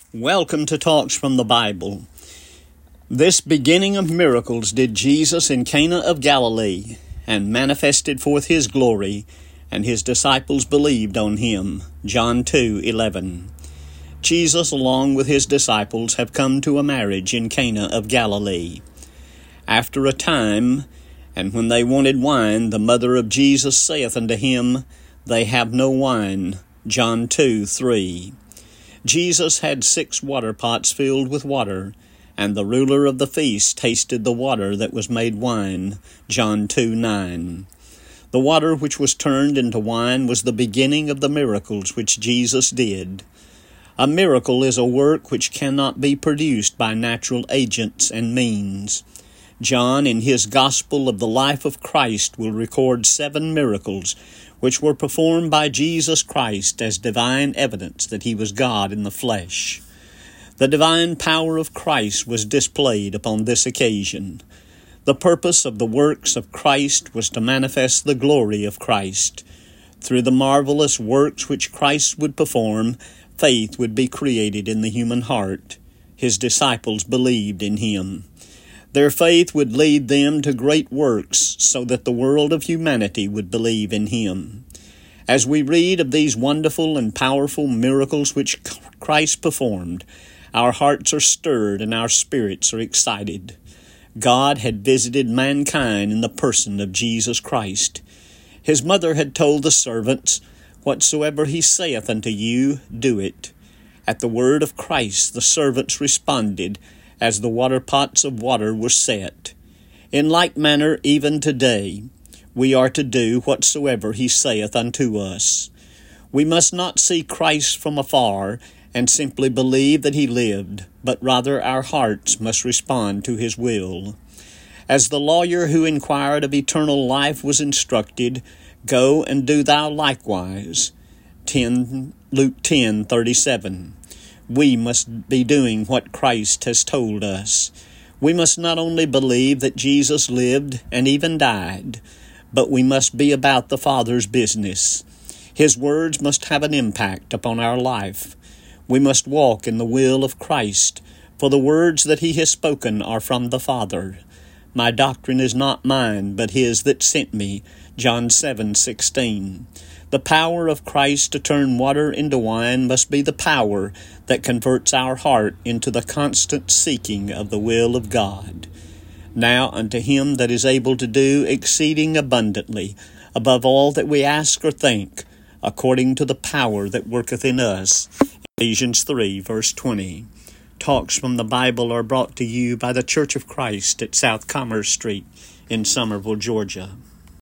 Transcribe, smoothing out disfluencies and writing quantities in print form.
Welcome to Talks from the Bible. This beginning of miracles did Jesus in Cana of Galilee, and manifested forth his glory, and his disciples believed on him. John 2:11. Jesus, along with his disciples, have come to a marriage in Cana of Galilee. After a time, and when they wanted wine, the mother of Jesus saith unto him, They have no wine. John 2:3. Jesus had 6 water pots filled with water, and the ruler of the feast tasted the water that was made wine. John 2:9. The water which was turned into wine was the beginning of the miracles which Jesus did. A miracle is a work which cannot be produced by natural agents and means. John, in his Gospel of the life of Christ, will record 7 miracles which were performed by Jesus Christ as divine evidence that he was God in the flesh. The divine power of Christ was displayed upon this occasion. The purpose of the works of Christ was to manifest the glory of Christ. Through the marvelous works which Christ would perform, faith would be created in the human heart. His disciples believed in him. Their faith would lead them to great works so that the world of humanity would believe in him. As we read of these wonderful and powerful miracles which Christ performed, our hearts are stirred and our spirits are excited. God had visited mankind in the person of Jesus Christ. His mother had told the servants, Whatsoever he saith unto you, do it. At the word of Christ the servants responded, as the water pots of water were set. In like manner, even today, we are to do whatsoever he saith unto us. We must not see Christ from afar and simply believe that he lived, but rather our hearts must respond to his will. As the lawyer who inquired of eternal life was instructed, Go and do thou likewise. Luke 10:37. We must be doing what Christ has told us. We must not only believe that Jesus lived and even died, but we must be about the Father's business. His words must have an impact upon our life. We must walk in the will of Christ, for the words that he has spoken are from the Father. My doctrine is not mine, but his that sent me. John 7:16. The power of Christ to turn water into wine must be the power that converts our heart into the constant seeking of the will of God. Now unto him that is able to do exceeding abundantly, above all that we ask or think, according to the power that worketh in us. Ephesians 3, verse 20. Talks from the Bible are brought to you by the Church of Christ at South Commerce Street in Summerville, Georgia.